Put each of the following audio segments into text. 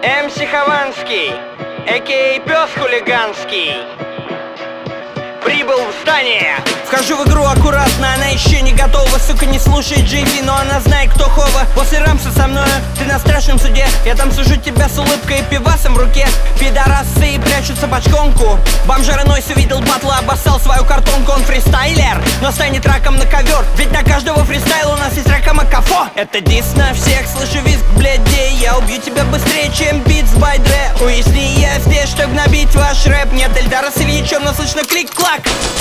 МС Хованский, а.к.а. Пес Хулиганский, прибыл в здание. Вхожу в игру аккуратно, она еще не готова. Сука, не слушает JV, но она знает, кто Хова. После рамса со мною, ты на страшном суде. Я там сужу тебя с улыбкой и пивасом в руке. Пидорасы прячутся бочконку. Бомжара Нойс увидел батла, обоссал свою картонку. Он фристайлер, но станет раком на ковер. Ведь на каждого фристайла у нас есть ракомакафо. Это дис на всех, слышу визг блядей. Я убью тебя быстрее, чем Beats by Dre. Уясни, я здесь, чтобы набить ваш рэп. Нет Эльдара с Ильичем, но слышно клик-клак.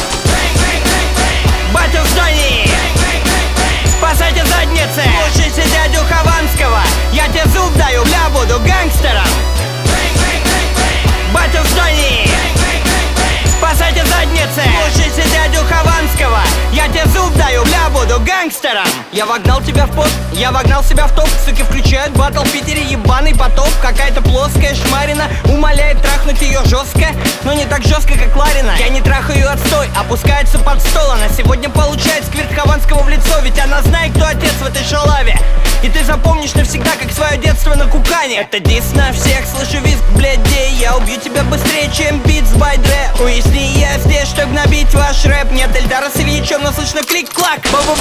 Батя в здании, спасайте задницы. Слушайте дядю Хованского, я тебе зуб даю, бля, буду гангстером. Батя в здании, спасайте задницы. Слушайте дядю Хованского, я тебе зуб даю, бля, буду гангстером. Я вогнал тебя в пост, я вогнал себя в топ. Суки включают баттл в Питере, ебаный потоп. Какая-то плоская шмарина умоляет трахнуть ее жестко, но не так жестко, как Ларина. Я не трахаю ее отстой, опускается под стол. Она сегодня получает сквирт Хованского в лицо. Ведь она знает, кто отец в этой шалаве. И ты запомнишь навсегда, как свое детство на кукане. Это дис на всех, слышу визг блядей. Я убью тебя быстрее, чем Beats by Dre. Уясни, я здесь, чтобы набить ваш рэп. Нет Эльдара с Ильичем, но слышно клик-клак.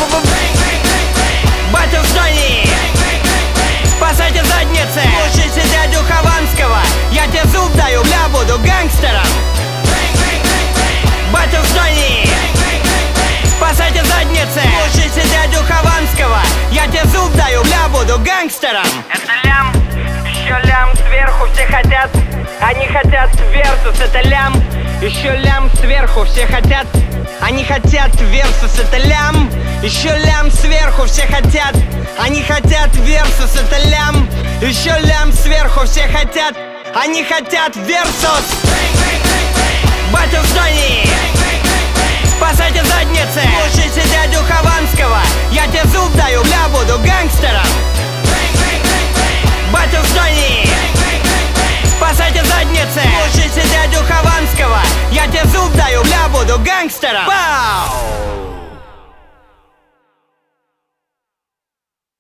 Батя в здании, спасайте задницы. Слушайте дядю Хованского, я тебе зуб даю, бля, буду гангстером. Батя в здании, спасайте задницы. Слушайте дядю Хованского, я тебе зуб даю, бля, буду гангстером. Это лям, еще лям сверху, все хотят. Они хотят версус, это лям. Еще лям сверху, все хотят. Они хотят версус, это лям. Еще лям сверху, все хотят. Они хотят версус, это лям. Еще лям сверху, все хотят. Они хотят версус. Батя в здании, спасайте задницы. Слушайте дядю Хованского, я тебе зуб даю, бля, буду гангстером. Батя в здании, спасайте задницы. Слушайте дядю Хованского, я тебе зуб даю, бля, буду гангстером. Пау!